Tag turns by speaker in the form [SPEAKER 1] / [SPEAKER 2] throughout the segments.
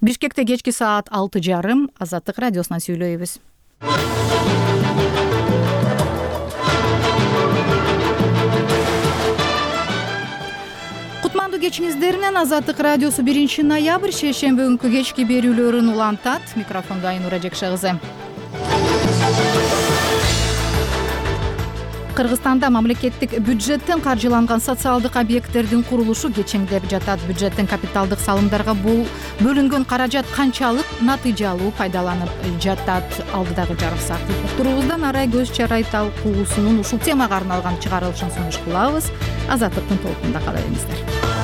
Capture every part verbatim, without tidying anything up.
[SPEAKER 1] Бишкекте кечки саат алты жарым Азаттык радиосунан сүйлөйбүз. Кутмандуу кечиңиздер менен Азаттык радиосу биринчи ноябрь шейшемби күнкү кечки берүүлөрүн улантат. Микрофондо Айнура Жекше кызы. Кыргызстанда мамлекеттик бюджеттен каржыланган социалдык объекттердин курулушу кечеңдеп жатат. Бюджеттин капиталдык салымдарга бөлүнгөн каражат канчалык натыйжалуу пайдаланып жатат? Алдыдагы жарык саат уктуруубуздан арай көз чарай талкуусунун ушул темага арналган чыгарылышын сунуш кылабыз. Азаттыктын толкунунда кала бериңиздер.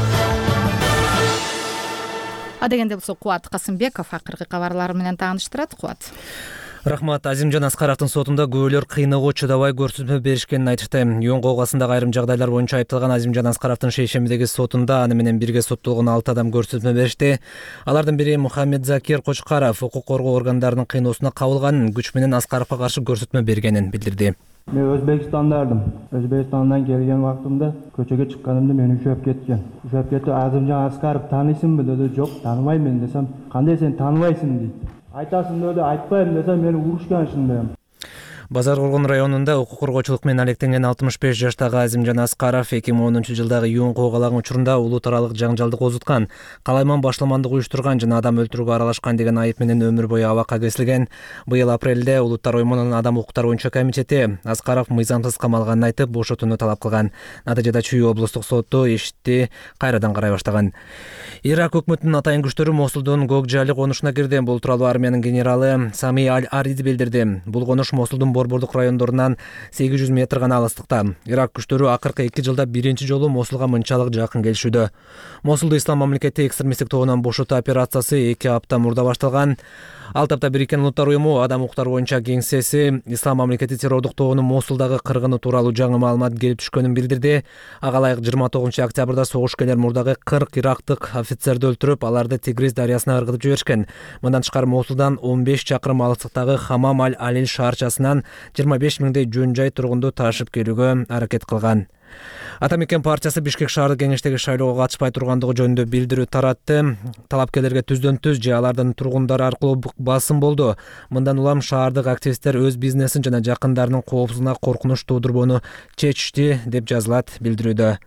[SPEAKER 1] Адегенде болсо Кубат Касымбеков акыркы кабарлар менен тааныштырат. Кубат.
[SPEAKER 2] Рахмат. Азимжан Аскаровдун сотунда күбөлөр кыйноого чыдабай көрсөтмө беришкенин айтышты. Юн коогасындагы айрым жагдайлар боюнча айыпталган Азимжан Аскаровдун шейшембидеги сотунда аны менен бирге соттолгон алты адам көрсөтмө беришти. Алардын бири Мухаммед Закир Кочкаров укук коргоо органдарынын кыйноосуна кабылганын, күч менен Аскаровго каршы көрсөтмө бергенин билдирди.
[SPEAKER 3] Мен Өзбекстандардым. Өзбекстандан келген вактымда көчөгө чыкканымда мени үшөп кеткен. Үшөп кетип, Азимжан Аскаров таанысыңбы деди. Жок, тааныбаймын десем, кандай сен тааныбайсың дейт. Айтасың деди, айтпайм десем, мени урушкан ушундай.
[SPEAKER 2] Базар Коргон районунда укук коргоочулук менен алектенген алтымыш беш жаштагы Азимжан Аскаров эки миң онунчу жылдагы юун куугалаган учурунда улут аралык жаңжалды козуткан, калайман башламандык уюштурган жана адам өлтүрүүгө аралашкан деген айып менен өмүр бою абакка кесилген. Быйыл апрелде Улуттар Оймонунун Адам укуктары боюнча комитети Аскаров мыйзамсыз камалганын айтып, бошотууну талап кылган. Натыйжада Чүй облустук соту ишти кайрадан карай баштаган. Ирак өкмөтүнүн атайын күчтөрү Мосулдун Гогжали конушуна кирди. Бул тууралуу армиянын генералы Сами Аль-Арид билдирди. Бул конуш Мосулдун борбордук райондорунан сегиз жүз метр гана алыстыкта. Ирак күчтөрү акыркы эки жылда биринчи жолу Мосулга мынчалык жакын келишүүдө. Мосулду Ислам мамлекети экстремисттик тобунан бошотуу операциясы эки апта мурда башталган. Алты апта бириккен Улуттар Уюму Адам укуктары боюнча кеңсеси Ислам мамлекети террордук тобунун Мосулдагы кыргыны тууралуу жаңы маалымат келип түшкөнүн билдирди. Ага ылайык жыйырма тогузунчу октябрда согушкерлер мурдагы кырк ирактык офицерди өлтүрүп, аларды Тигриз дарыясына ыргытып жиберишкен. Мындан тышкары Мосулдан он беш чакырым алыстыктагы Хамам аль-Алил шаарчасынан жыйырма беш миңдей жөн жай тургунду ташып келүүгө аракет кылган. Атамекен партиясы Бишкек шаардык кеңештеги шайлоого катышпай тургандыгы жөнүндө билдирүү таратты. Талапкерлерге түздөн түз же алардын тургундары аркылуу басым болду. Мындан улам шаардык активисттер өз бизнесин жана жакындарынын коопсуздугуна коркунуч туудурбоону чечишти, деп жазылат билдирүүдө.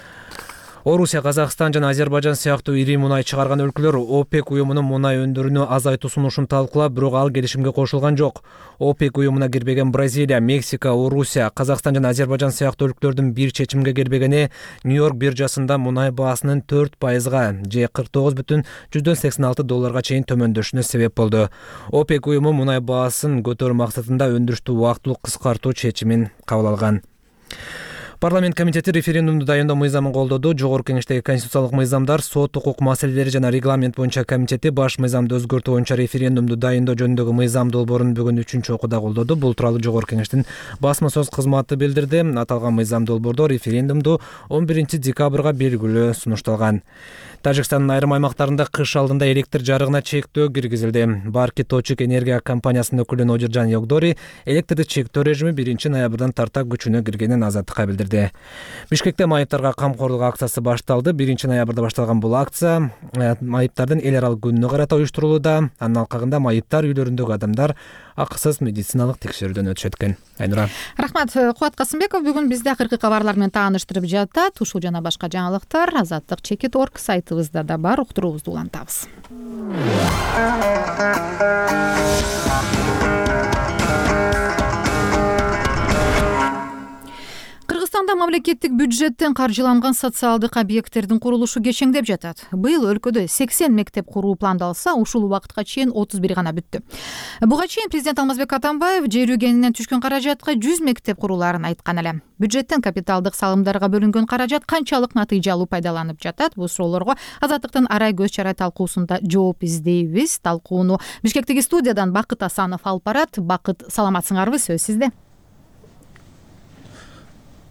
[SPEAKER 2] Орусия, Казакстан жана Азербайжан сыяктуу ири мунай чыгарган өлкөлөр ОПЕК уюмунун мунай өндүрүүнү азайтуу сунушун талкуулап, бирок ал келишимге кошулган жок. ОПЕК уюмуна кирбеген Бразилия, Мексика, Орусия, Казакстан жана Азербайжан сыяктуу өлкөлөрдүн бир чечимге келбегени Нью-Йорк биржасында мунай баасынын төрт пайызга же кырк тогуз бүтүн жүздөн сексен алты долларга чейин төмөндөшүнө себеп болду. ОПЕК уюму мунай баасын көтөрүү максатында өндүрүштү убактылуу кыскартуу чечимин кабыл алган. Парламент комитети референдумду дайындоо мыйзамын колдоду. Жогорку кеңештеги конституциялык мыйзамдар, сот, укук маселелери жана регламент боюнча комитети баш мыйзамды өзгөртүү боюнча референдумду дайындоо жөнүндөгү мыйзам долбоорун бүгүн үчүнчү окууда колдоду. Бул тууралуу Жогорку кеңештин басма сөз кызматы билдирди. Аталган мыйзам долбоордо референдумду он биринчи декабрга белгилөө сунушталган. Тажикстандын айрым аймактарында кыш алдында электр жарыгына чектөө киргизилди. Барки Точук энергия компаниясынын өкүлү Нодиржан Йогдори электрди чектөө режими биринчи ноябрдан тарта күчүнө киргенин Азаттыкка билдирди. Бишкекте майыптарга камкорлук акциясы башталды. биринчи ноябрда башталган бул акция майыптардын эл аралык күнүнө карата уюштурулууда. Анын алкагында майыптар үйлөрүндөгү адамдар акысыз медициналык текшерүүдөн өтүшөт экен. Айнура.
[SPEAKER 1] Рахмат. Кубат Касымбеков бүгүн бизде акыркы кабарлар менен тааныштырып жатат. Ушул жана башка жаңылыктар Азаттык чекит точка орг сайтыбызда да бар. Уктуруубузду улантабыз. Кыргызстанда мамлекеттик бюджеттен каржыланган социалдык объекттердин курулушу кечеңдеп жатат. Быйыл өлкөдө сексен мектеп куруу пландалса, ушул убакытка чейин отуз бир гана бүттү. Буга чейин президент Алмазбек Атамбаев жер үйгенинен түшкөн каражатка жүз мектеп куруларын айткан эле. Бюджеттен капиталдык салымдарга бөлүнгөн каражат канчалык натыйжалуу пайдаланып жатат? Бул суроолорго Азаттыктын арай көз чарай талкуусунда жооп издейбиз. Талкууну Бишкектеги студиядан Бакыт Асанов алып барат. Бакыт, саламатсыңарбы? Сөз сизде.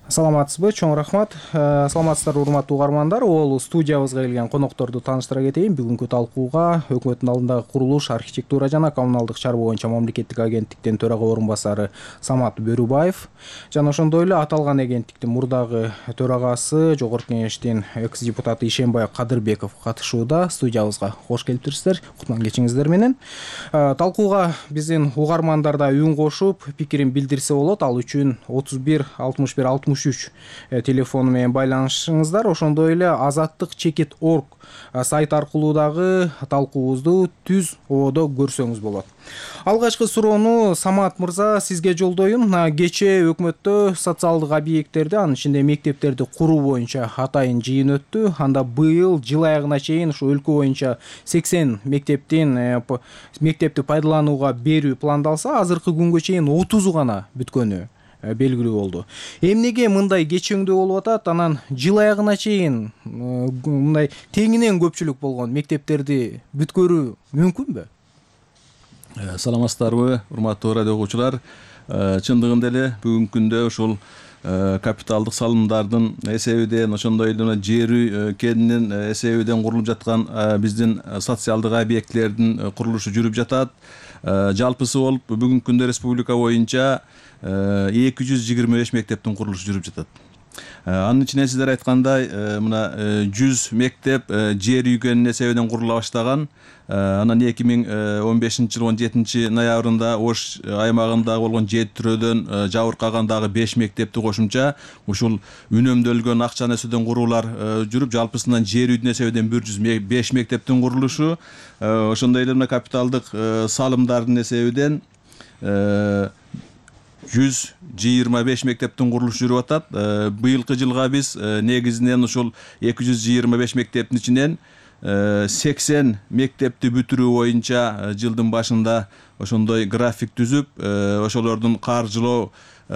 [SPEAKER 4] Саламатсызбы, чоң рахмат. Саламатсыздар урматтуу угармандар. Ол студиябызга келген конокторду тааныштыра кетейин. Бүгүнкү талкууга өкмөттүн алдындагы курулуш, архитектура жана коммуналдык чарба боюнча мамлекеттик агенттиктин төрага орун басары Самат Бөрүбаев жана ошондой эле аталган агенттиктин мурдагы төрагасы, жогорку кеңештин экс депутаты Ишенбай Кадырбеков катышууда. Студиябызга кош келиптирсиздер. Кутман кечиңиздер менен. Талкууга биздин угармандар да үн кошуп, пикирин билдирсе болот. Ал үчүн отуз бир алтымыш бир алтымыш үч телефону менен байланышыңыздар. Ошондой эле азаттык чекит точка орг сайт аркылуу дагы талкуубузду түз ободо көрсөңүз болот. Алгачкы суроону Самат мырза сизге жолдоюн. Кечээ өкмөттө социалдык объекттерди, анын ичинде мектептерди куруу боюнча атайын жыйын өттү. Анда быйыл жыл аягына чейин ушу өлкө боюнча сексен мектептин мектепти пайдаланууга берүү пландалса, азыркы күнгө чейин отузу гана бүткөнү белгилүү болду. Эмнеге мындай кечөңдүү болуп атат? Анан жыл аягына чейин мындай теңинен көпчүлүк болгон мектептерди бүткөрүү мүмкүнбү?
[SPEAKER 5] Саламатсыздарбы, урматтуу радио угуучулар. Чындыгында эле бүгүнкү күндө ушул капиталдык салымдардын эсебинен, ошондой эле жер кенинин эсебинен курулуп жаткан биздин социалдык объектилердин курулушу жүрүп жатат. Жалпысы болуп бүгүнкү күндө республика боюнча эки жүз жыйырма беш мектептин курулушу жүрүп жатат. Анын ичинде сиздер айткандай, мына жүз мектеп жер үйгөнүн эсебинен курула баштаган. Анан эки миң он бешинчи жылы он жетинчи ноябрында Ош аймагында болгон жети түрөдөн жабыркаган дагы беш мектепти кошумча ушул үнөмдөлгөн акчанын эсебинен куруулар жүрүп, жалпысынан жер үйдүн эсебинен бир жүз беш мектептин курулушу, ошондой эле капиталдык салымдардын эсебинен жүз жыйырма беш мектептин курулушу жүрүп атат. Быйылкы жылга биз негизинен ушул эки жүз жыйырма беш мектептин ичинен сексен мектепти бүтүрүү боюнча жылдын башында ошондой график түзүп, ошолордун каржылоо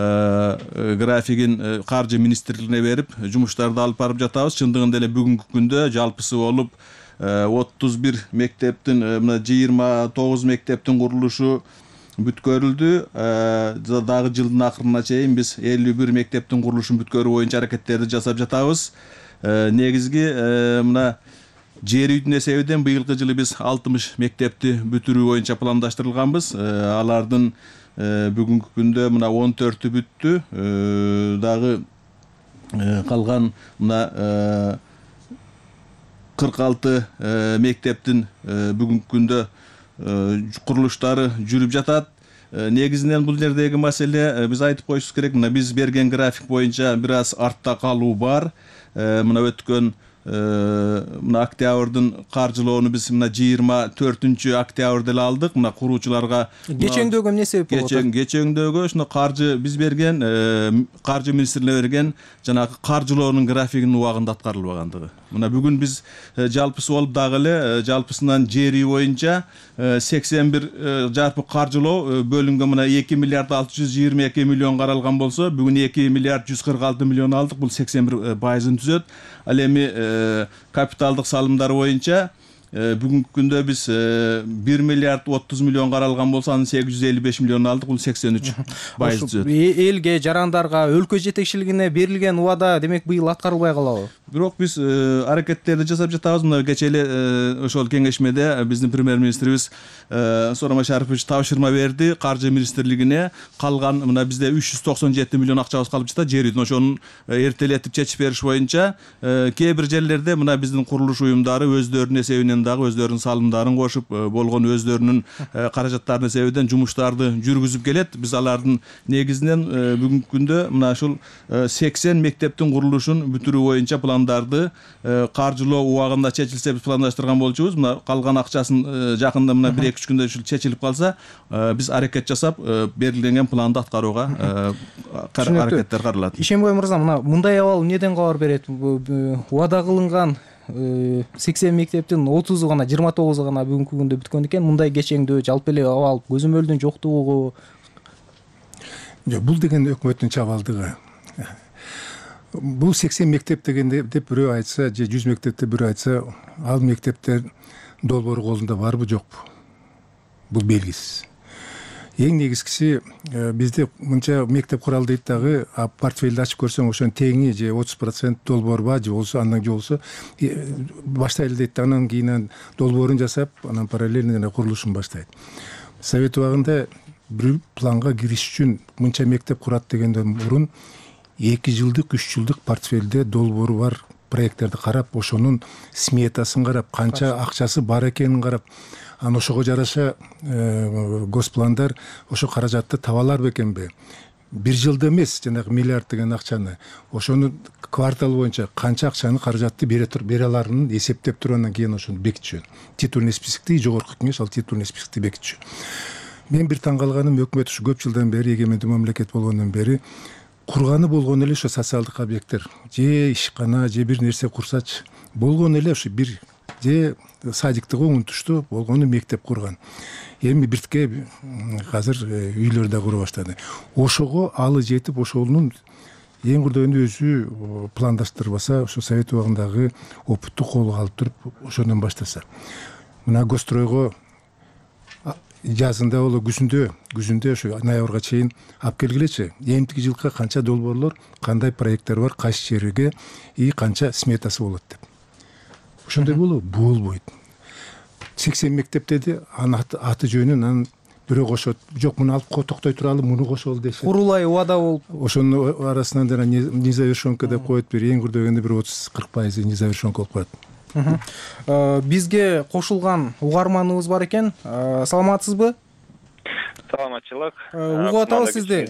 [SPEAKER 5] графигин каржы министрлигине берип, жумуштарды алып барып жатабыз. Чындыгында эле бүгүнкү күндө жалпысы болуп отуз бир мектептин, мына жыйырма тогуз мектептин курулушу бүткөрүлдү. Дагы жылдын акырына чейин биз элүү бир мектептин курулушун бүткөрүү боюнча аракеттерди жасап жатабыз. Негизги мына жер үйдүн эсебинен быйылкы жылы биз алтымыш мектепти бүтүрүү боюнча пландаштырылганбыз. Алардын бүгүнкү күндө мына он төртү бүттү. Дагы калган мына кырк алты мектептин бүгүнкү күндө курулуштары жүрүп жатат. Негизинен бул жердеги маселе биз айтып коюшубуз керек. Мына биз берген график боюнча бир аз артта калуу бар. Мына өткөн мына октябрдын каржылоону биз мына жыйырма төртүнчү октябрда эле алдык. Мына куруучуларга
[SPEAKER 4] кечөңдөгө эмне себеп болуп атат?
[SPEAKER 5] Кечөңдөгө ушуну каржы биз берген, каржы министрлигине берген жанагы каржылоонун графигинин убагында аткарылбагандыгы. Мына бүгүн биз жалпысы болуп дагы эле жалпысынан жер үй боюнча сексен бир жарпы каржылоо бөлүнгөн. Мына эки миллиард алты жүз жыйырма эки миллион каралган болсо, бүгүн эки миллиард жүз кырк алты миллион алдык. Бул сексен бир пайызын түзөт. Ал эми капиталдык салымдар боюнча бүгүнкү күндө биз бир миллиард отуз миллион каралган болсо, анын сегиз жүз элүү беш миллион алдык. Бул сексен үч пайыз түзөт.
[SPEAKER 4] Элге, жарандарга, өлкө жетекчилигине берилген убада демек быйыл аткарылбай калабы?
[SPEAKER 5] Бирок биз аракеттерди жасап жатабыз. Мына кечээ эле ошол кеңешмеде биздин премьер-министрибиз Сооронбай Шарипович тапшырма берди каржы министрлигине. Калган мына бизде үч жүз токсон жети миллион акчабыз калып жатат жер үйдүн. Ошону эртелетип чечип бериш боюнча кээ бир жерлерде мына биздин курулуш уюмдары өздөрүнүн эсебинен дагы өздөрүнүн салымдарын кошуп, болгон өздөрүнүн каражаттарынын эсебинен жумуштарды жүргүзүп келет. Биз алардын негизинен бүгүнкү күндө мына ушул сексен мектептин курулушун бүтүрүү боюнча пландарды каржылоо убагында чечилсе биз пландаштырган болчубуз. Мына калган акчасын жакында мына бир эки үч күндө ушул чечилип калса, биз аракет жасап берилген планды аткарууга аракеттер каралат.
[SPEAKER 4] Ишенбай мырза, мына мындай абал эмнеден кабар берет? Убада кылынган сексен мектептин отузу гана, жыйырма тогузу гана бүгүнкү күндө бүткөн экен. Мындай кечеңдүү жалпы эле абал көзөмөлдүн жоктугу?
[SPEAKER 6] Жок, бул деген өкмөттүн чабалдыгы. Бул сексен мектеп дегенде деп бирөө айтса, же жүз мектепте бирөө айтса, ал мектептер долбоор колунда барбы жокпу? Бул белгисиз. эң негизгиси бизде мынча мектеп куралы дейт дагы, а портфелди ачып көрсөң ошонун теңи же отуз процент долбоорба же болбосо андан же болбосо баштайлы дейт да, анан кийин долбоорун жасап анан параллельно курулушун баштайт. Совет убагында бир планга кириш үчүн мынча мектеп курат дегенден мурун эки жылдык үч жылдык портфелде долбоору бар проекттерди карап, ошонун сметасын карап, канча акчасы бар экенин карап, анан ошого жараша госпландар ошо каражатты таба алар бекенби, бир жылда эмес жанагы миллиард деген акчаны, ошону квартал боюнча канча акчаны каражатты бере туруп бере аларын эсептеп туруп анан кийин ошону бекитчү. Титульный списокти жогорку кеңеш ал титульный списокти бекитчү. Мен бир таң калганым, өкмөт ушу көп жылдан бери, эгемендүү мамлекет болгондон бери курганы болгон эле ошо социалдык объекттер, же ишкана, же бир нерсе курсачы болгон эле ошо бир, же садикти оң тушту болгону мектеп курган. Эми биртке азыр үйлөр да кура баштады. Ошого алы жетип, ошонун эң курдөгүндө өзү пландаштырбаса, ошо Совет убагындагы опытту колго алып туруп ошондон баштаса. Мына Гостройго жазында боло күзүндө күзүндө ошо ноябрга чейин алып келгилечи. Эмтиги жылкы канча долбоорлор, кандай проекттер бар, кайсы жерге и канча сметасы болот деп. Ошондой болобу? Болбойт. сексен мектеп деди, анын аты жөнүн анан бирөө кошот. Жок, муну алып токтой туралы, муну кошолу дешет.
[SPEAKER 4] Курулай убада болуп,
[SPEAKER 6] ошонун арасынан да незавершенка деп коет, бир эң курдөгөндө бир отуз кырк пайызы незавершенка болуп калат.
[SPEAKER 4] Бизге кошулган угарманыбыз бар экен. Саламатсызбы?
[SPEAKER 7] Саламатчылык.
[SPEAKER 4] Угуп атабыз сизди.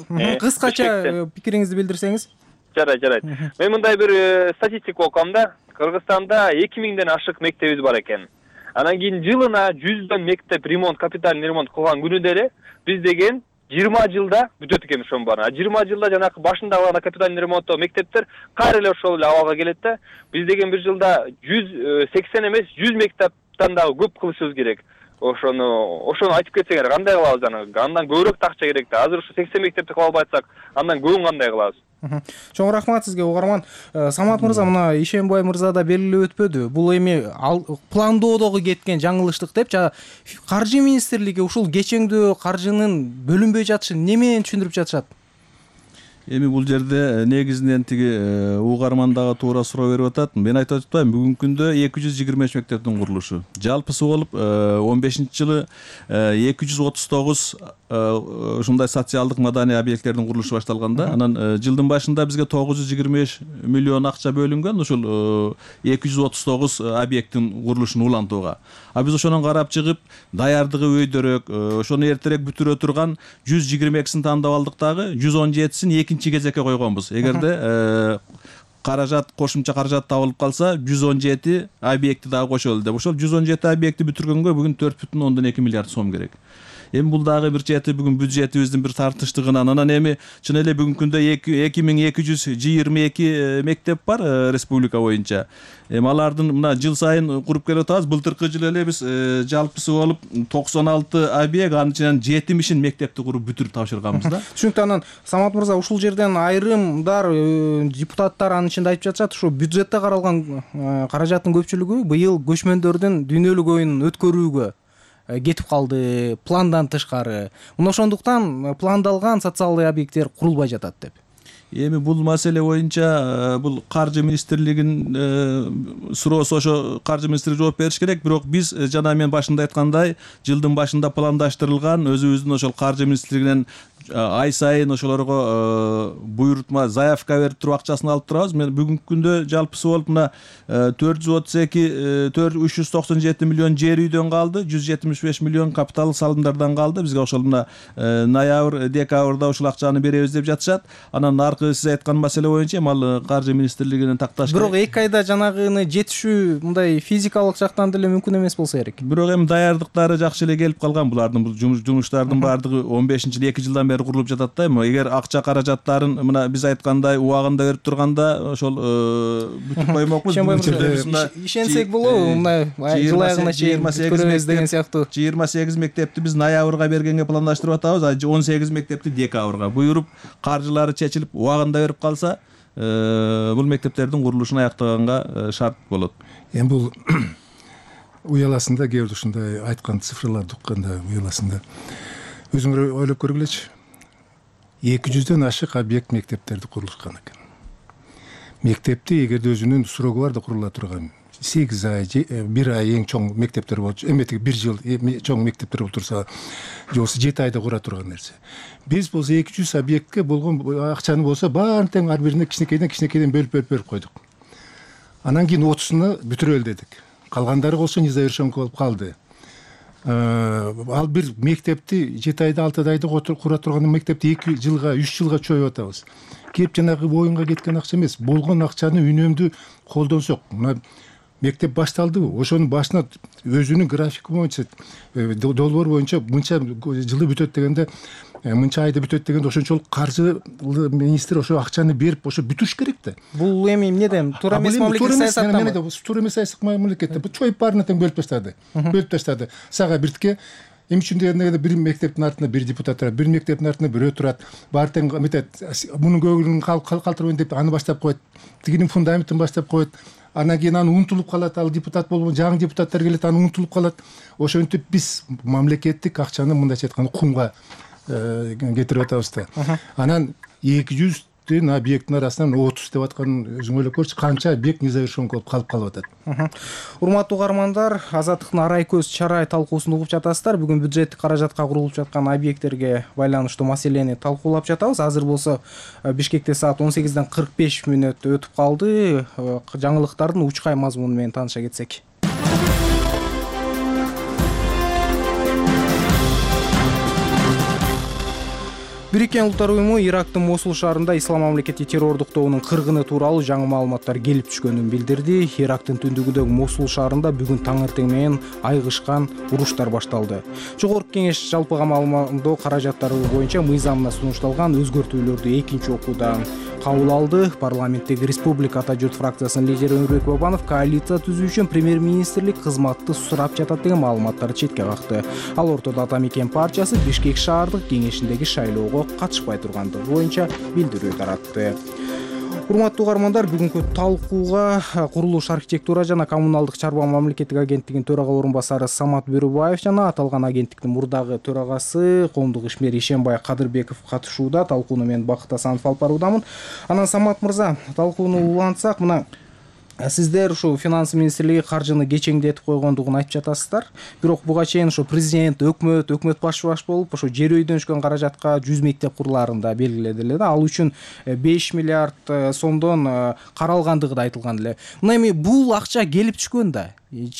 [SPEAKER 4] Кыскача пикириңизди билдирсеңиз.
[SPEAKER 7] Жарайт, жарайт. Мен мындай бир статистика окугам да. Кыргызстанда эки миңден ашык мектебиз бар экен. Анан кийин жылына жүздөн мектеп ремонт, капитальный ремонт кылган күнү деле биз деген жыйырма жылда бүтөт экен ошонун баары. жыйырма жылда жанакы башындагы капитальный ремонттоо мектептер кайра эле ошол эле абалга келет да. Биз деген бир жылда жүз сексен эмес, жүз мектептен дагы көп кылышыбыз керек. Ошону ошону айтып кетсеңер кандай кылабыз анан? Андан көбүрөөк акча керек да. Азыр ушу сексен мектепти кыла албайсак, андан көбүн кандай кылабыз?
[SPEAKER 4] Чоң рахмат сизге, угарман. Самат мырза, мына Ишенбай мырза да белгилеп өтпөдү. Бул эми пландоодогу кеткен жаңылыштык деп, каржы министрлиги ушул кечеңдүү каржынын бөлүнбөй жатышын неменен түшүндүрүп жатышат?
[SPEAKER 5] Эми бул жерде негизинен тиги угарман дагы туура суроо берип атат. Мен айтып атпаймынбы, бүгүнкү күндө эки жүз жыйырма үч мектептин курулушу. Жалпысы болуп он бешинчи жылы эки жүз отуз тогуз ушундай социалдык маданий объекттердин курулушу башталганда, анан жылдын башында бизге тогуз жүз жыйырма беш миллион акча бөлүнгөн ушул эки жүз отуз тогуз объекттин курулушун улантууга. А биз ошонун карап чыгып, даярдыгы өйдөрөөк, ошону эртерээк бүтүрө турган жүз жыйырма экисин тандап алдык дагы, жүз он жетисин экинчи кезекке койгонбуз. Эгерде каражат, кошумча каражат табылып калса, жүз он жети объекти дагы кошолу деп. Ошол жүз он жети объекти бүтүргөнгө бүгүн төрт бүтүн ондон эки миллиард сом керек. Эми бул дагы бир чети бүгүн бюджетибиздин бир тартыштыгынан. Анан эми чын эле бүгүнкү күндө эки миң эки жүз жыйырма эки мектеп бар республика боюнча. Эми алардын мына жыл сайын куруп келип атабыз. Былтыркы жылы эле биз жалпысы болуп токсон алты объект, анын ичинен жетимишин мектепти куруп бүтүрүп тапшырганбыз да.
[SPEAKER 4] Түшүнүктүү. Анан Самат мырза, ушул жерден айрымдар депутаттар анын ичинде айтып жатышат, ушу бюджетте каралган каражаттын көпчүлүгү быйыл көчмөндөрдүн дүйнөлүк оюнун өткөрүүгө кетип калды, пландан тышкары. Мына ошондуктан пландалган социалдык объекттер курулбай жатат деп.
[SPEAKER 5] Эми бул маселе боюнча бул каржы министрлигинин суроосу, ошо каржы министрлиги жооп бериш керек. Бирок биз жана мен башында айткандай, жылдын башында пландаштырылган, өзүбүздүн ошол каржы министрлигинен ай сайын ошолорго буйрутма, заявка берип туруп акчасын алып турабыз. Мен бүгүнкү күндө жалпысы болуп мына төрт жүз отуз эки үч жүз токсон жети миллион жер үйдөн калды, жүз жетимиш беш миллион капитал салымдардан калды. Бизге ошол мына ноябрь, декабрда ушул акчаны беребиз деп жатышат. Анан наркы сиз айткан маселе боюнча эми ал каржы министрлигинин такташ.
[SPEAKER 4] Бирок эки айда жанагыны жетишүү мындай физикалык жактан деле мүмкүн эмес болсо керек.
[SPEAKER 5] Бирок эми даярдыктары жакшы эле келип калган. Булардын бул жумуштардын баардыгы он бешинчи эки жылдан бери курулуп жатат да. Эми эгер акча каражаттарын мына биз айткандай убагында берип турганда ошол бүтүп коймокпуз.
[SPEAKER 4] Ишенсек болобу, мына жыл айына чейин көрөбүз деген сыяктуу.
[SPEAKER 5] жыйырма сегиз мектепти биз ноябрга бергенге пландаштырып атабыз, а он сегиз мектепти декабрга буйруп, каржылары чечилип убагында берип калса, бул мектептердин курулушун аяктаганга шарт болот.
[SPEAKER 6] Эми бул уяласында кээ бир ушундай айткан цифрларды укканда уяласында өзүңөр ойлоп көргүлөчү. эки жүздөн ашык объект мектептерди курулушкан экен. Мектепти эгерде өзүнүн срогу бар да курула турган сегиз ай бир ай эң чоң мектептер болчу, эметиги бир жыл чоң мектептер болуп турса, же болбосо жети айда кура турган нерсе. Биз болсо эки жүз объектке болгон акчаны болсо баарын тең ар бирине кичинекейден кичинекейден бөлүп бөлүп бөлүп койдук. Анан кийин отузуну бүтүрөлү дедик. Калгандары болсо незавершенка болуп калды. Ал бир мектепти жети айда алты айда кура турган мектепти эки жылга үч жылга чоюп атабыз. Кеп жанагы оюнга кеткен акча эмес, болгон акчаны үнөмдүү колдонсок, мына мектеп башталдыбы, ошонун башына өзүнүн графиги боюнча, долбоор боюнча мынча жылы бүтөт дегенде, мынча айда бүтөт дегенде ошончолук каржы министр ошо акчаны берип ошо бүтүрүш керек да.
[SPEAKER 4] Бул эми эмнеден туура эмес мамлекеттик саясаттан.
[SPEAKER 6] Туура эмес саясаттык мамлекетте чоюп баарына тең бөлүп таштады. Бөлүп таштады. Сага биртке эми үчүн дегенде бир мектептин артында бир депутат турат, бир мектептин артында бирөө турат. Баары тең эметет, мунун көңүлүн калтырбайын деп аны баштап коет. Тигинин фундаментин баштап коет. Анан кийин аны унутулуп калат, ал депутат болгон жаңы депутаттар келет, аны унутулуп калат. Ошентип биз мамлекеттик акчаны мындайча айтканда кумга кетирип атабыз да. Анан эки жүздөн объекттин арасынан отуз деп атканын өзүң ойлоп көрчү, канча объект незавершенка болуп калып калып атат.
[SPEAKER 4] Урматтуу угармандар, Азаттыктын арай көз чарай талкуусун угуп жатасыздар. Бүгүн бюджеттик каражатка курулуп жаткан объекттерге байланыштуу маселени талкуулап жатабыз. Азыр болсо Бишкекте саат он сегизден кырк беш мүнөт өтүп калды. Жаңылыктардын учкай мазмуну менен тааныша кетсек. Бириккен Улуттар уюму Ирактын Мосул шаарында Ислам мамлекети террордуктоонун кыргыны тууралуу жаңы маалыматтар келип түшкөнүн билдирди. Ирактын түндүгүндөгү Мосул шаарында бүгүн таңертең менен айгышкан уруштар башталды. Жогорку кеңеш жалпыга маалыматтоо каражаттары боюнча мыйзамына сунушталган өзгөртүүлөрдү экинчи окуудан кабыл алды. Парламенттеги Республика Ата журт фракциясынын лидери Өмүрбек Бабанов коалиция түзүү үчүн премьер-министрлик кызматты сурап жатат деген маалыматтарды четке какты. Ал ортодо Ата мекен партиясы Бишкек шаардык кеңешиндеги шайлоого катышпай тургандыгы боюнча билдирүү таратты. Урматтуу угармандар, бүгүнкү талкууга курулуш, архитектура жана коммуналдык чарба мамлекеттик агенттигинин төрага орун басары Самат Бөрөбаев жана аталган агенттиктин мурдагы төрагасы коомдук ишмер Ишенбай Кадырбеков катышууда. Талкууну мен Бакыт Асанов алып баруудамын. Анан Самат мырза, талкууну улантсак, мына сиздер ушу финансы министрлиги каржыны кечеңдетип койгондугун айтып жатасыздар. Бирок буга чейин ошо президент, өкмөт, өкмөт баш баш болуп ошо жер өйдөн түшкөн каражатка жүз мектеп курулаарын да белгиледи эле да. Ал үчүн беш миллиард сомдон каралгандыгы да айтылган эле. Мына эми бул акча келип түшкөн да.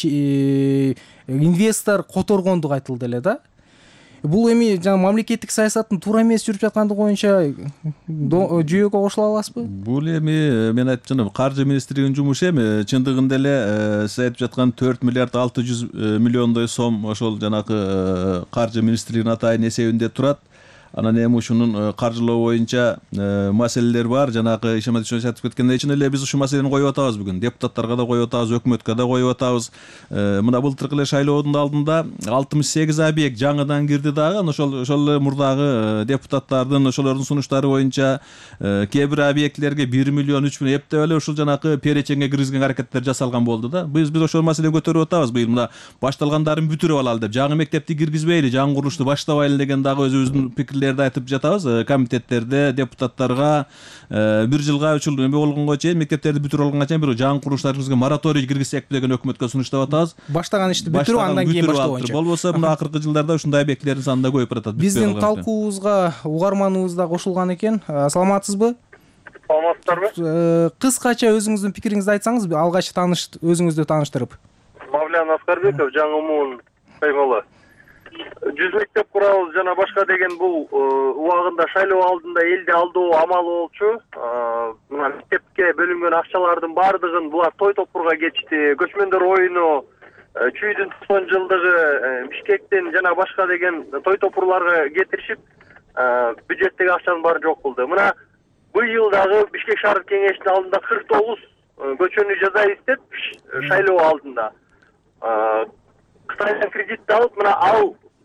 [SPEAKER 4] Инвестор которгондугу айтылды эле да. Бул эми жана мамлекеттик саясаттын туура эмес жүрүп жаткандыгы боюнча жүйөгө кошула аласызбы?
[SPEAKER 5] Бул эми мен айтып жатам, каржы министрлигинин жумушу эми чындыгында эле сиз айтып жаткан төрт миллиард алты жүз миллиондой сом ошол жанагы каржы министрлигинин атайын эсебинде турат. Анан эми ушунун каржылоо боюнча маселелер бар. Жанагы Ишенбай айтып кеткендей үчүн эле биз ушул маселени коюп атабыз бүгүн. Депутаттарга да коюп атабыз, өкмөткө да коюп атабыз. Мына былтыркы эле шайлоодун алдында алтымыш сегиз объект жаңыдан кирди дагы. Ошол ошол мурдагы депутаттардын ошолордун сунуштары боюнча кээ бир объектлерге бир миллион үч миллион эптеп эле ушул жанагы перечеңге киргизген аракеттер жасалган болду да. Биз биз ошол маселени көтөрүп атабыз. Быйыл мына башталгандарын бүтүрүп алалы деп, жаңы мектепти киргизбейли, жаңы курулушту баштабайлы деген дагы өзүбүздүн пикирлерди айтып жатабыз. Комитеттерде депутаттарга бир жылга үч жыл эме болгонго чейин, мектептерди бүтүрүп алганга чейин бир жаңы курулуштарыбызга мораторий киргизсек деген өкмөткө сунуштап атабыз.
[SPEAKER 4] Баштаган ишти бүтүрүп андан кийин баштоо боюнча.
[SPEAKER 5] Болбосо мына акыркы жылдарда ушундай объектлердин саны да көбөйүп баратат.
[SPEAKER 4] Биздин талкуубузга угарманыбыз да кошулган экен. Саламатсызбы?
[SPEAKER 8] Саламатсыздарбы?
[SPEAKER 4] Кыскача өзүңүздүн пикириңизди айтсаңыз, алгач тааныш өзүңүздү тааныштырып.
[SPEAKER 8] Мавлян Аскарбеков, жаңы муун каймалы. жүз мектеп курабыз жана башка деген бул убагында шайлоо алдында элди алдоо амалы болчу. Мына мектепке бөлүнгөн акчалардын баардыгын булар той топурга кетишти. Көчмөндөр оюну, чүйдүн тоқсон жылдыгы Бишкектен жана башка деген той топурларга кетиришип, бюджеттеги акчанын баары жок кылды. Мына быйыл дагы Бишкек шаардык кеңешинин алдында кырк тогуз көчөнү жасайбыз деп шайлоо алдында Кытайдан кредит алып, мына ал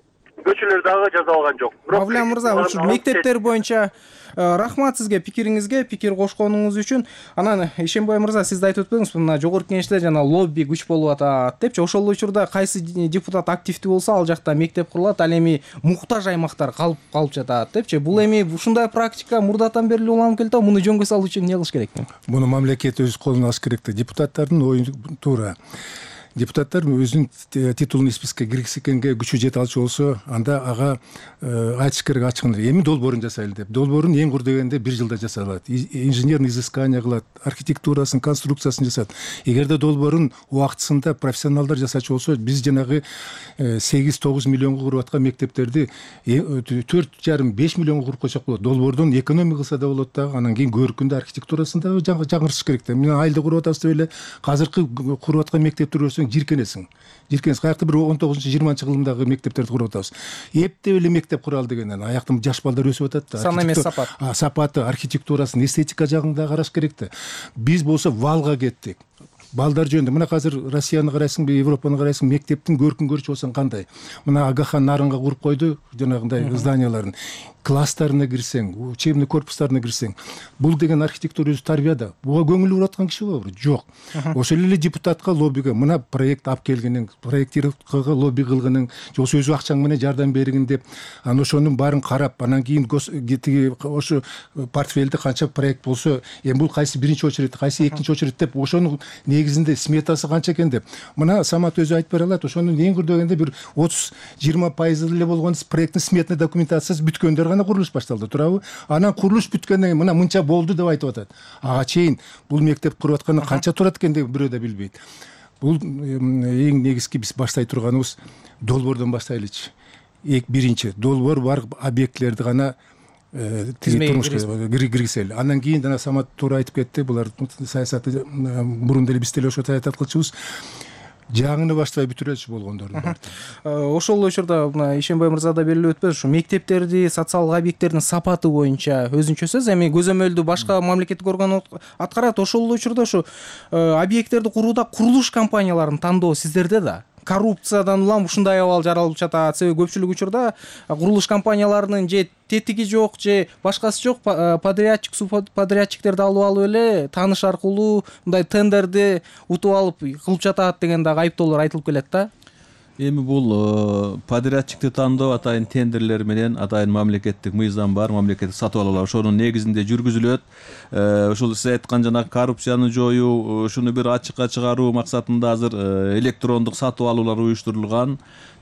[SPEAKER 8] көчөлөр дагы жасалган жок.
[SPEAKER 4] Мавлен мырза, ушу мектептер боюнча рахмат сизге пикириңизге, пикир кошконуңуз үчүн. Анан Ишенбай мырза, сиз да айтып өтпөңүз, мына жогорку кеңеште жана лобби күч болуп атат депчи. Ошол учурда кайсы депутат активдүү болсо, ал жакта мектеп курулат, ал эми муктаж аймактар калып калып жатат депчи. Бул эми ушундай практика мурдатан бери уланып келет, муну жөнгө салуу үчүн эмне кылыш керек?
[SPEAKER 6] Муну мамлекет өз колуна алыш керек да. Депутаттардын ою туура. Депутаттар өзүнүн титулун спискке киргизгенге күчү жете алчу болсо, анда ага айтыш керек ачыгын. Эми долбоорун жасайлы деп. Долбоорун эң кур дегенде бир жылда жасалат. Инженерный изыскание кылат, архитектурасын, конструкциясын жасат. Эгерде долбоорун убактысында профессионалдар жасачу болсо, биз жанагы сегиз тогуз миллионго куруп аткан мектептерди төрт жарым беш миллионго куруп койсок болот. Долбоордун экономия кылса да болот да, анан кийин көркүндө архитектурасын да жаңыртыш керек да. Мен айылда куруп атабыз деп эле азыркы куруп аткан мектептер жиркенесиң. Жиркенесиң. Каякта бир он тогузунчу жыйырманчы кылымдагы мектептерди куруп атабыз. Эптеп эле мектеп куралы дегенден аяктын жаш балдар өсүп атат да.
[SPEAKER 4] Сан эмес сапат.
[SPEAKER 6] Сапаты, архитектурасын, эстетика жагын да караш керек да. Биз болсо валга кеттик. Балдар жөнүндө мына азыр Россияны карайсың, Европаны карайсың, мектептин көркүн көрчү болсоң кандай? Мына Агахан Нарынга куруп койду жанагындай зданияларын. Класстарына кирсең, учебный корпустарына кирсең, бул деген архитектура өзү тарбия да. Буга көңүл буруп аткан киши болобу? Жок. Ошол эле депутатка лоббиге мына проект алып келгениң, проектировкага лобби кылгының, жоксо өз акчаң менен жардам бергин деп, анан ошонун баарын карап, анан кийин тиги ошо портфелде канча проект болсо, эми бул кайсы биринчи очередь, кайсы экинчи очередь деп, ошонун негизинде сметасы канча экен деп. Мына Самат өзү айтып бере алат, ошонун эң кур дегенде бир отуз жыйырма пайыз эле болгон проекттин сметный документациясы бүткөндөр гана курулуш башталды, туурабы? Анан курулуш бүткөндөн кийин мына мынча болду деп айтып атат. Ага чейин бул мектеп куруп атканы канча турат экен деп бирөө да билбейт. Бул эң негизги биз баштай турганыбыз долбоордон баштайлычы. Эк биринчи долбоор бар объектилерди гана турмушка киргизели. Андан кийин жана Самат туура айтып кетти, булар саясатты мурун деле биз деле ошо саясат кылчубуз. Жаңыны баштабай бүтүрөчү болгондордун бар.
[SPEAKER 4] Ошол учурда мына Ишенбай мырза да белгилеп өтпөсү, ушу мектептерди, социалдык объекттердин сапаты боюнча өзүнчө сөз, эми көзөмөлдү башка мамлекеттик орган аткарат. Ошол учурда ушу объекттерди курууда курулуш компанияларын тандоо сиздерде да. Коррупциядан улам ушундай абал жаралып жатат. Себеби көпчүлүк учурда курулуш компанияларынын же тетиги жок, же башкасы жок, подрядчик, субподрядчиктерди алып алып эле тааныш аркылуу мындай тендерди утуп алып кылып жатат деген дагы айыптоолор айтылып келет да.
[SPEAKER 5] Эми бул подрядчикти тандоо атайын тендерлер менен атайын мамлекеттик мыйзам бар, мамлекеттик сатып алуулар ошонун негизинде жүргүзүлөт. Ушул сиз айткан жана коррупцияны жоюу, ушуну бир ачыкка чыгаруу максатында азыр электрондук сатып алуулар уюштурулган.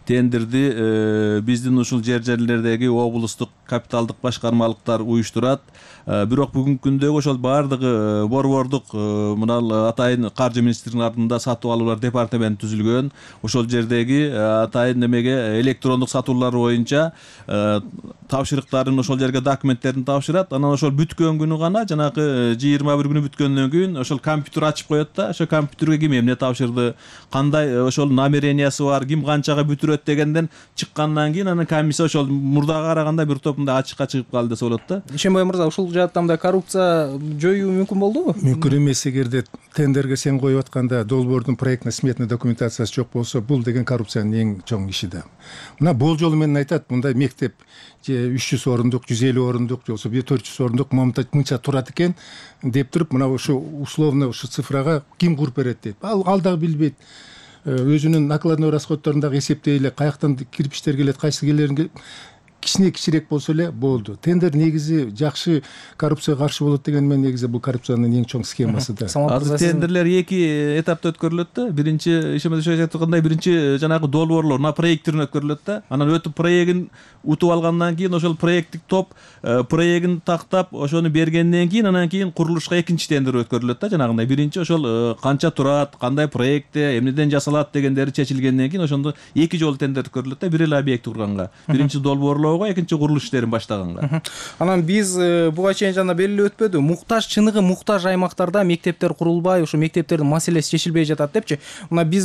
[SPEAKER 5] Тендерди биздин ушул жер жерлердеги облустук капиталдык башкармалыктар уюштурат. Бирок бүгүнкү күндө ошол баардыгы борбордук мына атайын каржы министрлигинин артында сатып алуулар департаменти түзүлгөн. Ошол жердеги атайын немеге электрондук сатуулар боюнча тапшырыктарын ошол жерге документтерин тапшырат. Анан ошол бүткөн күнү гана жанагы жыйырма бир күнү бүткөндөн кийин ошол компьютер ачып коет да. Ошол компьютерге ким эмне тапшырды, кандай ошол намерениясы бар, ким канчага бүтүрөт дегенден чыккандан кийин анан комиссия ошол мурдага караганда бир топ мындай ачыкка чыгып калды десе болот да.
[SPEAKER 4] Ишенбай мырза, ушул жаатта мындай коррупция жоюу мүмкүн болдубу?
[SPEAKER 6] Мүмкүн эмес. Эгерде тендерге сен коюп атканда долбоордун проектный сметный документациясы жок болсо, бул деген коррупциянын эң чоң иши да. Мына болжол менен айтат, мындай мектеп же үч жүз орундук, жүз элүү орундук, же болсо төрт жүз орундук мынча турат экен деп туруп, мына ушу условно ушу цифрага ким куруп берет дейт. Ал ал дагы билбейт. Өзүнүн накладной расходдорун дагы эсептей эле, каяктан кирпичтер келет, кайсы келерин кичине кичирээк болсо эле болду. Тендер негизи жакшы коррупцияга каршы болот деген менен негизи бул коррупциянын эң чоң схемасы да.
[SPEAKER 5] Азыр тендерлер эки этапта өткөрүлөт да. Биринчи ишемеде айтып аткандай биринчи жанагы долбоорлор на проекттин өткөрүлөт да. Анан өтүп проектин утуп алгандан кийин ошол проекттик топ проектин тактап ошону бергенден кийин анан кийин курулушка экинчи тендер өткөрүлөт да. Жанагындай биринчи ошол канча турат, кандай проектте, эмнеден жасалат дегендери чечилгенден кийин ошондо эки жолу тендер өткөрүлөт да. Бир эле объект курганга. Биринчи долбоорлоо, экинчи курулуш иштерин баштаганга.
[SPEAKER 4] Анан биз буга чейин жана белгилеп өтпөдү, муктаж чыныгы муктаж аймактарда мектептер курулбай, ошо мектептердин маселеси чечилбей жатат депчи. Мына биз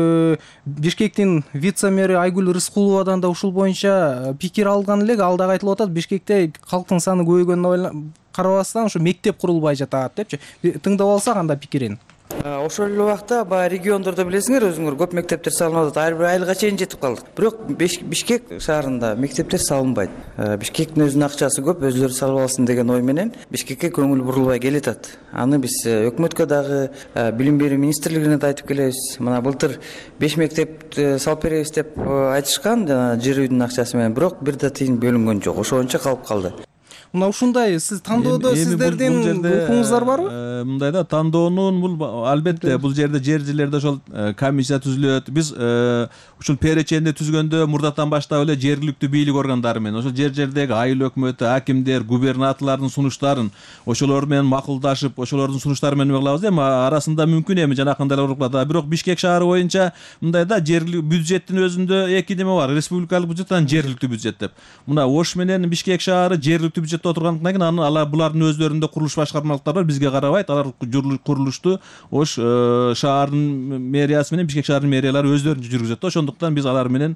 [SPEAKER 4] Бишкектин вице-мэри Айгүл Рыскуловадан да ушул боюнча пикир алган элек. Ал дагы айтылып атат, Бишкекте калктын саны көбөйгөнүнө карабастан ушу мектеп курулбай жатат депчи. Тыңдап алсак анда пикирин.
[SPEAKER 9] Ошол эле убакта баягы региондордо билесиңер өзүңөр көп мектептер салынып атат. Ар бир айылга чейин жетип калдык. Бирок Бишкек шаарында мектептер салынбайт. Бишкектин өзүнүн акчасы көп, өзүлөрү салып алсын деген ой менен Бишкекке көңүл бурулбай келатат. Аны биз өкмөткө дагы, билим берүү министрлигине да айтып келебиз. Мына былтыр беш мектеп салып беребиз деп айтышкан, жана жер үйдүн акчасы менен, бирок бир да тыйын бөлүнгөн жок. Ошончо калып калды.
[SPEAKER 4] Мына ушундай сиз тандоодо сиздердин укугуңуздар барбы?
[SPEAKER 5] Мындай да, тандоонун бул албетте бул жерде жер-жерлерде ошол комиссия түзүлөт. Биз ушул переченди түзгөндө мурдатан баштап эле жергиликтүү бийлик органдары менен ошол жер-жердеги айыл өкмөтү, акимдер, губернаторлордун сунуштарын ошолор менен макулдашып, ошолордун сунуштары менен кылабыз. Эми арасында мүмкүн эми жанакындай эле кылат. Бирок Бишкек шаары боюнча мындай да, жергиликтүү бюджеттин өзүндө эки неме бар. Республикалык бюджет менен жергиликтүү бюджет деп. Мына Ош менен Бишкек шаары жергиликтүү бюджет отургандан кийин анан алар булардын өздөрүндө курулуш башкармалыктары бар, бизге карабайт. Алар курулушту Ош шаарынын мэриясы менен Бишкек шаарынын мэриялары өздөрүнчө жүргүзөт. Ошондуктан биз алар менен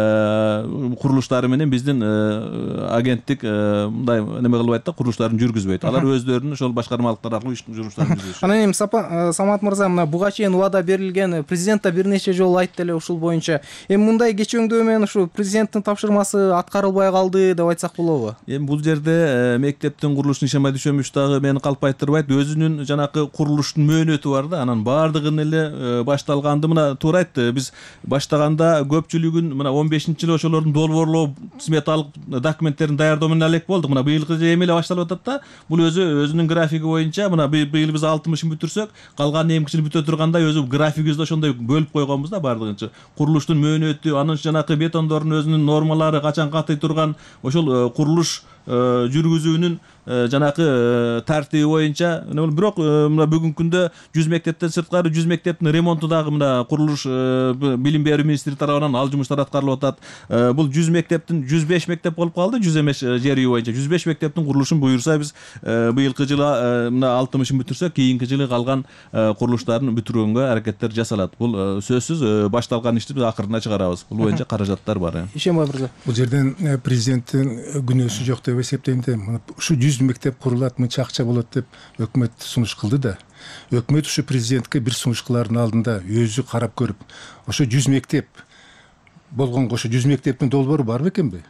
[SPEAKER 5] курулуштары менен биздин агенттик мындай неме кылбайт да, курулуштарын жүргүзбөйт. Алар өздөрүнүн ошол башкармалыктар аркылуу жүрүштөрүн жүргүзөт.
[SPEAKER 4] Анан эми Самат мырза, мына буга чейин убада берилген, президент да бир нече жолу айтты эле ушул боюнча. Эми мындай кечөңдөө менен ушу президенттин тапшырмасы аткарылбай калды деп айтсак болобу?
[SPEAKER 5] Эми бул жерде мектептин курулушун Ишембай Дүйшөмүш дагы мени калпайтырбайт. Өзүнүн жанакы курулуштун мөөнөтү бар да, анан баардыгын эле башталганды мына туура айтты. Биз баштаганда көпчүлүгүн мына он бешинчи жылы ошолордун долбоорлоо сметалык документтерин даярдоо менен элек болдук. Мына быйылкы эми эле башталып атат да. Бул өзү өзүнүн графиги боюнча мына быйыл биз алтымышын бүтүрсөк, калган эмки жылы бүтө тургандай өзү графигибизди ошондой бөлүп койгонбуз да баардыгынча. Курулуштун мөөнөтү, анын жанакы бетондордун өзүнүн нормалары, качан катый турган ошол курулуш жүргүзүүнүн жанакы тартиби боюнча. Бирок мына бүгүнкү күндө жүз мектептен сырткары жүз мектептин ремонту дагы мына курулуш билим берүү министрлиги тарабынан ал жумуштар аткарылып атат. Бул жүз мектептин жүз беш мектеп болуп калды, жүз эмес жер үй боюнча. жүз беш мектептин курулушун буюрса биз быйылкы жылы мына алтымышын бүтүрсөк, кийинки жылы калган курулуштарын бүтүргөнгө аракеттер жасалат. Бул сөзсүз башталган ишти биз акырына чыгарабыз. Бул боюнча каражаттар бар.
[SPEAKER 4] Ишембай мырза,
[SPEAKER 6] бул жерден президенттин күнөөсү жок деп эсептейм да. Ушу жүз мектеп курулат, мынча акча болот деп өкмөт сунуш кылды да. Өкмөт ушу президентке бир сунуш кылардын алдында өзү карап көрүп, ошо жүз мектеп болгонго ошо жүз мектептин долбоору бар бекенби?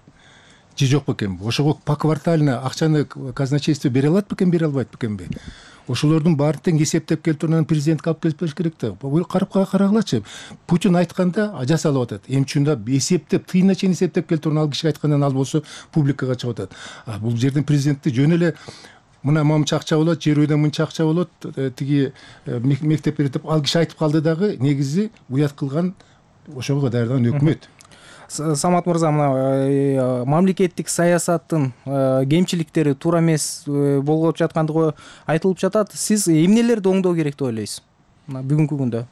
[SPEAKER 6] Же жок бекенби? Ошого поквартально акчаны казначейство бере алат бекен, бере албайт бекенби? Ошолордун баарын тең эсептеп келтирүүнөн президентке алып келип бериш керек да. Карап карагылачы. Путин айтканда жасалып атат. Эми чында эсептеп, тыйына чейин эсептеп келтирүүнү ал киши айткандан ал болсо публикага чыгып атат. А бул жерден президентти жөн эле мына мынча акча болот, жер үйдөн мынча акча болот, тиги мектеп берет деп ал киши айтып калды дагы, негизи уят кылган ошого даярдаган өкмөт.
[SPEAKER 4] Самат мырза, мына мамлекеттик саясаттын кемчиликтери туура эмес болуп жаткандыгы айтылып жатат. Сиз эмнелерди оңдоо керек деп ойлойсуз мына бүгүнкү күндө?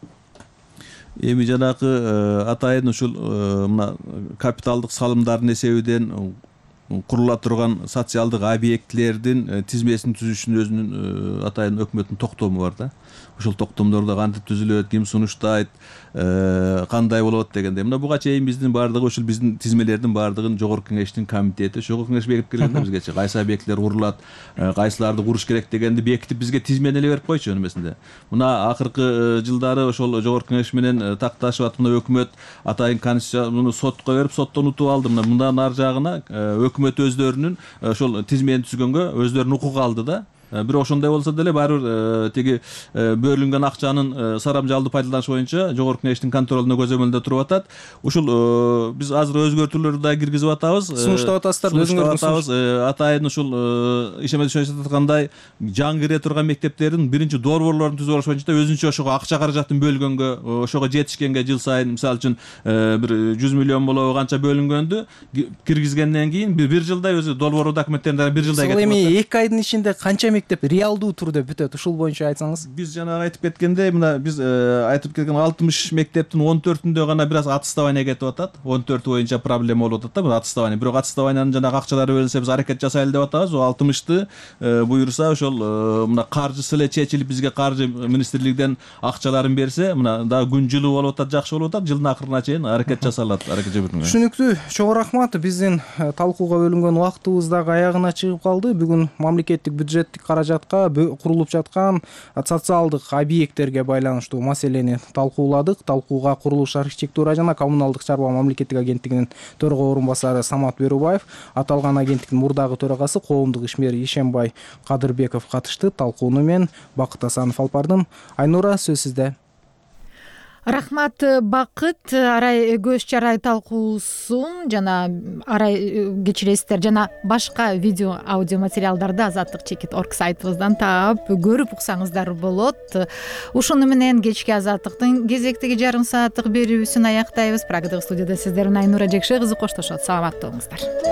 [SPEAKER 5] Эми жанакы атайын ушул мына капиталдык салымдардын эсебинен курула турган социалдык объектилердин тизмесин түзүшүн өзүнүн атайын өкмөттүн токтому бар да. Ошол токтомдордо кантип түзүлөт, ким сунуштайт, кандай болот дегенде. Мына буга чейин биздин баардыгы ушул биздин тизмелердин баардыгын жогорку кеңештин комитети, жогорку кеңеш бекитип келгенде бизгечи кайсы объектилер курулат, кайсыларды куруш керек дегенди бекитип бизге тизмени эле берип койчу өнөмесинде. Мына акыркы жылдары ошол жогорку кеңеш менен такташып атып, мына өкмөт атайын конституцияны сотко берип, соттон утуп алды. Мына мындан ар жагына өкмөт өздөрүнүн ошол тизмени түзгөнгө өздөрүнүн укугу алды да. Бирок ошондой болсо деле баары бир тиги бөлүнгөн акчанын сарамжалдуу пайдаланыш боюнча жогорку кеңештин контролуна көзөмөлдө туруп атат. Ушул биз азыр өзгөртүүлөрдү да киргизип атабыз.
[SPEAKER 4] Сунуштап атасыздар,
[SPEAKER 5] өзүңөр атайын ушул Ишембай Дүйшөмүш аткандай жаңы кире турган мектептердин биринчи долбоорлорун түзүп алыш боюнча өзүнчө ошого акча каражатын бөлгөнгө, ошого жетишкенге жыл сайын мисалы үчүн бир жүз миллион болобу канча бөлүнгөндү киргизгенден кийин бир жылдай өзү долбоор документтерин бир жылдай кетип.
[SPEAKER 4] Эми эки айдын ичинде канча мектеп реалдуу түрдө бүтөт? Ушул боюнча айтсаңыз.
[SPEAKER 5] Биз жана айтып кеткендей, мына биз айтып кеткен алтымыш мектептин он төртүндө гана бир аз аттестование кетип атат. он төртү боюнча проблема болуп атат да, бул аттестование. Бирок аттестованиянын жанагы акчалары берилсе биз аракет жасайлы деп атабыз. алтымышты буюрса ошол мына каржысы эле чечилип бизге каржы министрлигинен акчаларын берсе, мына дагы күн жылуу болуп атат, жакшы болуп атат. Жылдын акырына чейин аракет жасалат, аракет жүргүзүлгөн.
[SPEAKER 4] Түшүнүктүү. Чоң рахмат. Биздин талкууга бөлүнгөн убактыбыз дагы аягына чыгып калды. Бүгүн мамлекеттик бюджеттик каражатка курулуп жаткан социалдык объекттерге байланыштуу маселени талкууладык. Талкууга курулуш, архитектура жана коммуналдык чарба мамлекеттик агенттигинин төрага орун басары Самат Берубаев, аталган агенттиктин мурдагы төрагасы коомдук ишмер Ишембай Кадырбеков катышты. Талкууну мен Бакыт Асанов алып бардым. Айнура, сөз сизде.
[SPEAKER 1] Рахмат, Бакыт. Арай көз чарай талкуусун жана арай кечиресиздер жана башка видео аудио материалдарды азаттык чекит точка орг сайтыбыздан таап көрүп уксаңыздар болот. Ушуну менен кечки азаттыктын кезектеги жарым сааттык берүүсүн аяктайбыз. Прагдагы студияда сиздер менен Айнура Жекше кызы коштошот. Саламатта болуңуздар.